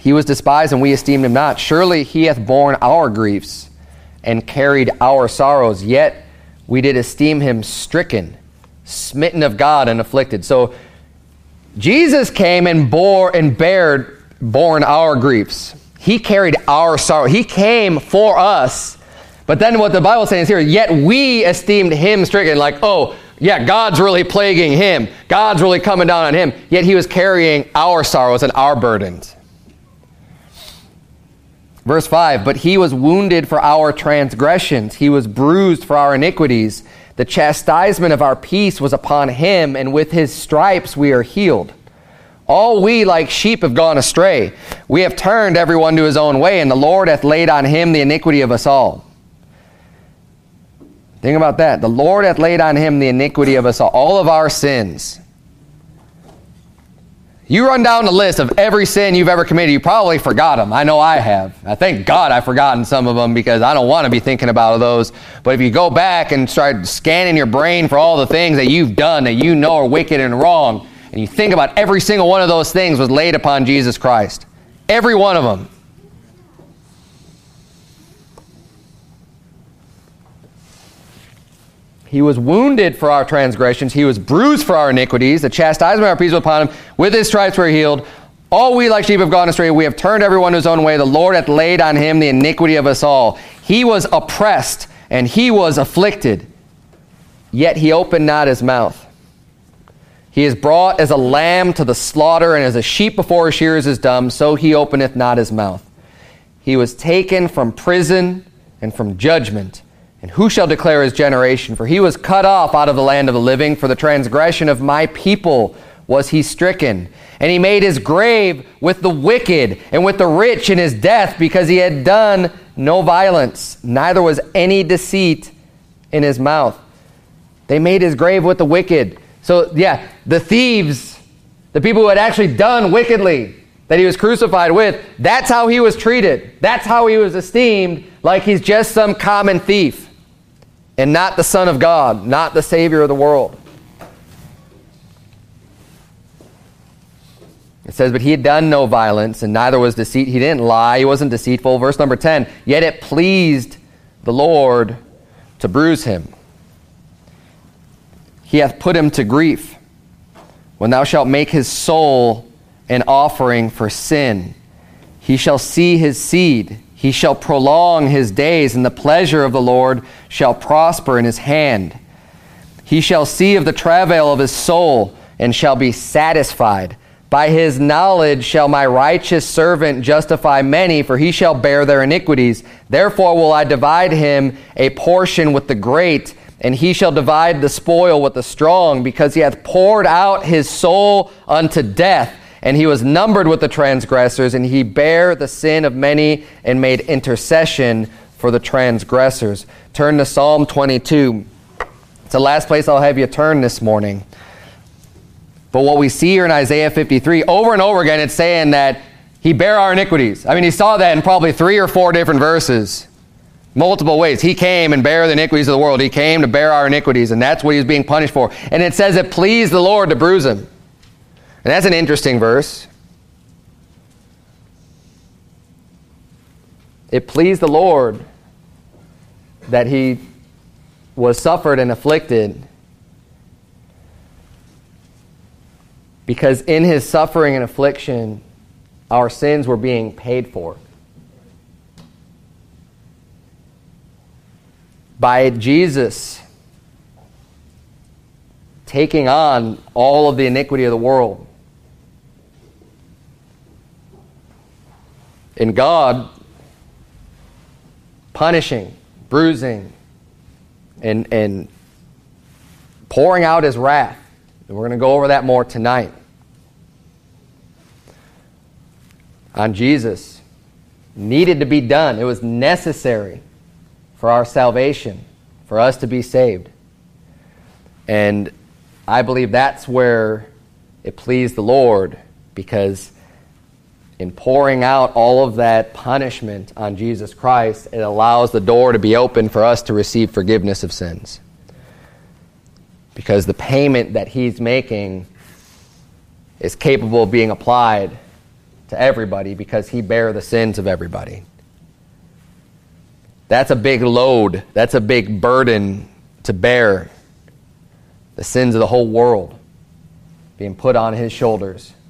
He was despised, and we esteemed him not. Surely he hath borne our griefs and carried our sorrows, yet we did esteem him stricken, smitten of God, and afflicted. So Jesus came and borne our griefs. He carried our sorrow. He came for us. But then what the Bible is saying is here, yet we esteemed him stricken. Like, oh, yeah, God's really plaguing him. God's really coming down on him. Yet he was carrying our sorrows and our burdens. Verse 5, but he was wounded for our transgressions. He was bruised for our iniquities. The chastisement of our peace was upon him, and with his stripes we are healed. All we like sheep have gone astray. We have turned everyone to his own way, and the Lord hath laid on him the iniquity of us all. Think about that. The Lord hath laid on him the iniquity of us all of our sins. You run down the list of every sin you've ever committed, you probably forgot them. I know I have. I thank God I've forgotten some of them because I don't want to be thinking about those. But if you go back and start scanning your brain for all the things that you've done that you know are wicked and wrong, and you think about every single one of those things was laid upon Jesus Christ. Every one of them. He was wounded for our transgressions. He was bruised for our iniquities. The chastisement of our peace was upon him. With his stripes we are healed. All we like sheep have gone astray. We have turned everyone to his own way. The Lord hath laid on him the iniquity of us all. He was oppressed and he was afflicted, yet he opened not his mouth. He is brought as a lamb to the slaughter, and as a sheep before his shearers is dumb, so he openeth not his mouth. He was taken from prison and from judgment. And who shall declare his generation? For he was cut off out of the land of the living. For the transgression of my people was he stricken. And he made his grave with the wicked and with the rich in his death, because he had done no violence, neither was any deceit in his mouth. They made his grave with the wicked. So, yeah, the thieves, the people who had actually done wickedly, that he was crucified with, that's how he was treated. That's how he was esteemed, like he's just some common thief. And not the Son of God, not the Savior of the world. It says, but he had done no violence, and neither was deceit. He didn't lie. He wasn't deceitful. Verse number 10, yet it pleased the Lord to bruise him. He hath put him to grief. When thou shalt make his soul an offering for sin, he shall see his seed. He shall prolong his days, and the pleasure of the Lord shall prosper in his hand. He shall see of the travail of his soul, and shall be satisfied. By his knowledge shall my righteous servant justify many, for he shall bear their iniquities. Therefore will I divide him a portion with the great, and he shall divide the spoil with the strong, because he hath poured out his soul unto death. And he was numbered with the transgressors, and he bare the sin of many and made intercession for the transgressors. Turn to Psalm 22. It's the last place I'll have you turn this morning. But what we see here in Isaiah 53, over and over again, it's saying that he bare our iniquities. I mean, he saw that in probably 3 or 4 different verses. Multiple ways. He came and bare the iniquities of the world. He came to bear our iniquities, and that's what he was being punished for. And it says it pleased the Lord to bruise him. And that's an interesting verse. It pleased the Lord that he was suffered and afflicted, because in his suffering and affliction, our sins were being paid for. By Jesus taking on all of the iniquity of the world, and God punishing, bruising, and pouring out his wrath. And we're going to go over that more tonight. On Jesus. Needed to be done. It was necessary for our salvation, for us to be saved. And I believe that's where it pleased the Lord, because in pouring out all of that punishment on Jesus Christ, it allows the door to be open for us to receive forgiveness of sins. Because the payment that he's making is capable of being applied to everybody because he bare the sins of everybody. That's a big load. That's a big burden to bear. The sins of the whole world being put on his shoulders.